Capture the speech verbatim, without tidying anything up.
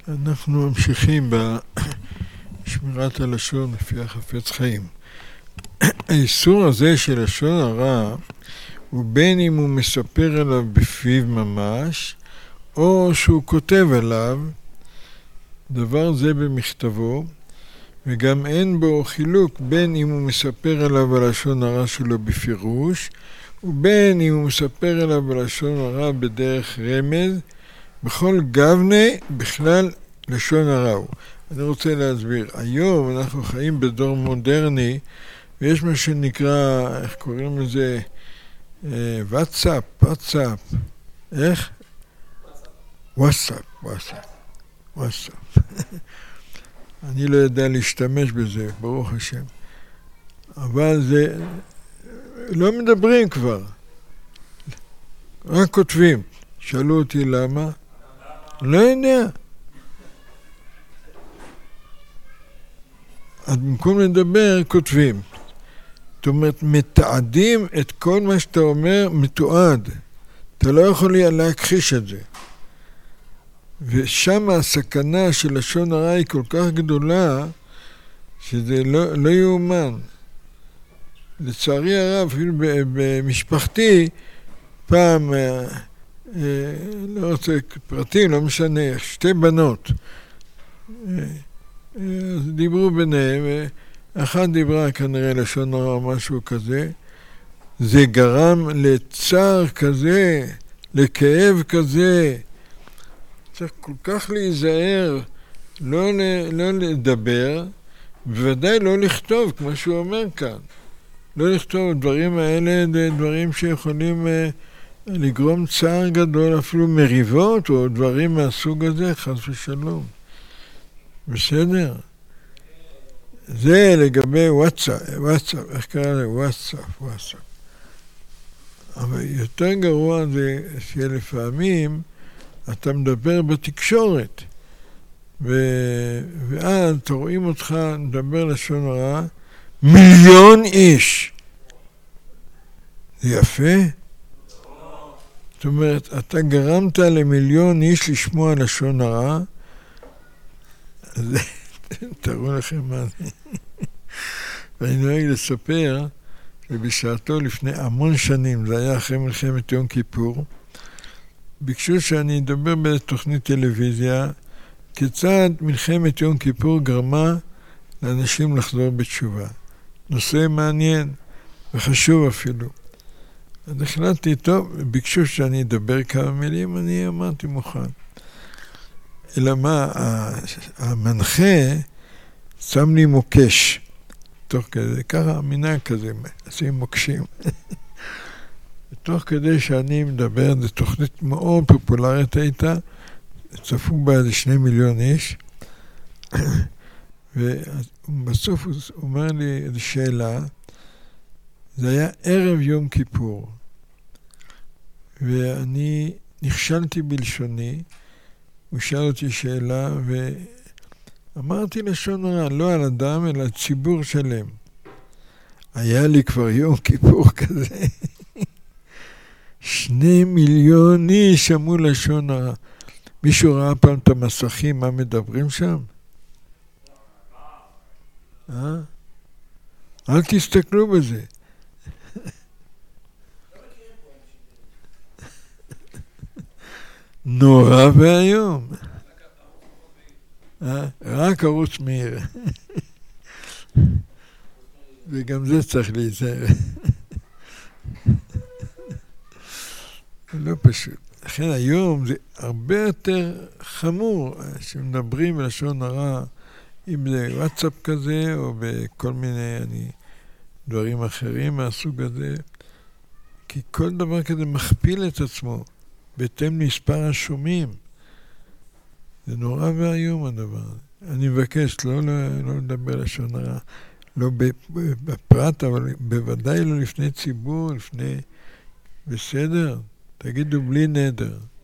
אנחנו ממשיכים בשמירת הלשון לפי החפץ חיים. האיסור הזה של לשון הרע הוא בין אם הוא מספר עליו בפיו ממש, או שהוא כותב עליו דבר זה במכתבו, וגם אין בו חילוק בין אם הוא מספר עליו הלשון הרע שלו בפירוש, ובין אם הוא מספר עליו הלשון הרע בדרך רמז, בכל גוונה בכלל לשון הרע הוא. אני רוצה להסביר. היום אנחנו חיים בדור מודרני, ויש מה שנקרא, איך קוראים לזה? וואטסאפ, וואטסאפ. איך? וואטסאפ, וואטסאפ. וואטסאפ. אני לא יודע להשתמש בזה, ברוך השם. אבל זה, לא מדברים כבר. רק כותבים. שאלו אותי למה? לא יודע. אז במקום לדבר, כותבים. זאת אומרת, מתעדים את כל מה שאתה אומר, מתועד. אתה לא יכול להכחיש את זה. ושם הסכנה של לשון הרע היא כל כך גדולה, שזה לא, לא יאומן. לצערי הרב, אפילו במשפחתי, פעם, אה, אה, לא רוצה פרטים, לא משנה, שתי בנות. אה, אה, אז דיברו ביניהם, ואחת דיברה כנראה לשון הרע או משהו כזה. זה גרם לצער כזה, לכאב כזה. צריך כל כך להיזהר, לא, לא לדבר, בוודאי לא לכתוב, כמו שהוא אומר כאן. לא לכתוב, דברים האלה, דברים שיכולים אה, לגרום צער גדול, אפילו מריבות, או דברים מהסוג הזה, חס ושלום. בסדר? זה לגבי וואטסאפ, וואטסאפ, איך קרא לזה? וואטסאפ, וואטסאפ. אבל יותר גרוע זה שלפעמים, אתה מדבר בתקשורת, ו... ואז אתה רואים אותך מדבר לשון הרע, מיליון איש. זה יפה? זאת אומרת, אתה גרמת למיליון איש לשמוע לשון הרע, אז תראו לכם מה זה. ואני נוהג לספר, שבשעתו לפני המון שנים, זה היה אחרי מלחמת יום כיפור, ביקשו שאני אדבר בתוכנית טלוויזיה, כיצד מלחמת יום כיפור גרמה לאנשים לחזור בתשובה. נושא מעניין וחשוב אפילו. אז החלטתי, טוב, ביקשו שאני אדבר כמה מילים, אני אמרתי מוכן. אלא מה, המנחה שם לי מוקש, תוך כדי, ככה מנהג כזה, עושים מוקשים. תוך כדי שאני מדבר, זו תוכנית מאוד פופולרית הייתה, צפו בה איזה שני מיליון איש, ובסוף הוא אומר לי איזו שאלה, זה היה ערב יום כיפור, ואני נכשלתי בלשוני, הוא שאל אותי שאלה, ואמרתי לשון הרע, לא על אדם, אלא ציבור שלם. היה לי כבר יום כיפור כזה, שני מיליון איש שמעו לשון הרע. מישהו ראה פעם את המסכים, מה מדברים שם? אה? אל תסתכלו בזה. נורא והיום. רק ערוץ מאיר. וגם זה צריך להיזהר. לא פשוט. לכן היום זה הרבה יותר חמור שמדברים בלשון הרע, אם זה וואטסאפ כזה או בכל מיני אני, דברים אחרים מהסוג הזה, כי כל דבר כזה מכפיל את עצמו בהתאם מספר השומעים. זה נורא והיום הדבר הזה. אני מבקש לא, לא, לא לדבר לשון הרע, לא בפרט, אבל בוודאי לא לפני ציבור, לפני... בסדר? תגידו בלי נדר.